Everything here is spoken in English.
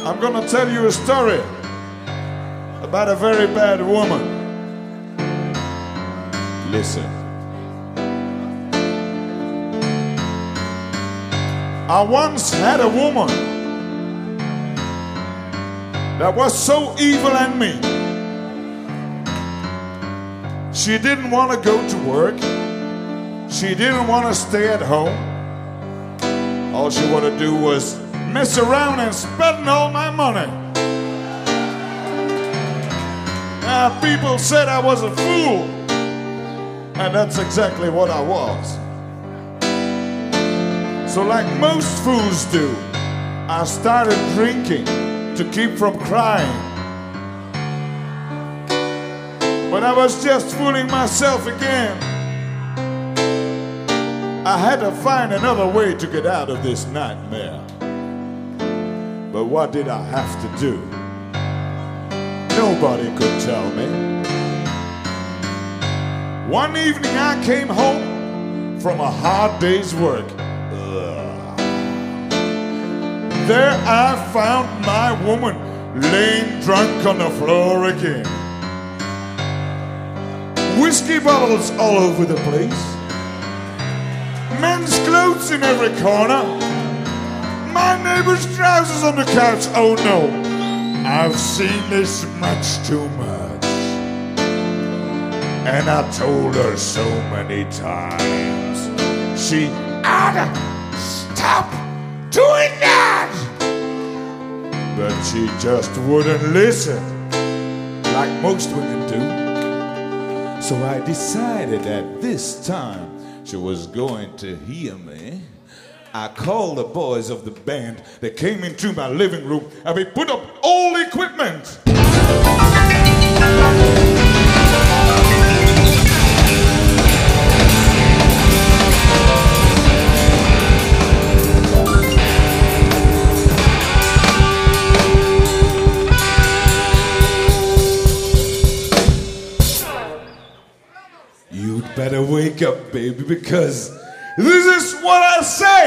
I'm gonna tell you a story about a very bad woman. Listen. I once had a woman that was so evil and mean. She didn't want to go to work. She didn't want to stay at home. All she wanted to do was mess around and spend all my money. Now, people said I was a fool, and that's exactly what I was. So like most fools do, I started drinking to keep from crying. But I was just fooling myself again. I had to find another way to get out of this nightmare. But what did I have to do? Nobody could tell me. One evening I came home from a hard day's work. There I found my woman laying drunk on the floor again. Whiskey bottles all over the place. Men's clothes in every corner. My neighbor's trousers on the couch. Oh no, I've seen this much too much. And I told her so many times she oughta stop doing that. But she just wouldn't listen, like most women do. So I decided that this time she was going to hear me. I called the boys of the band. They came into my living room and we put up all the equipment. You'd better wake up, baby, because this is what I say.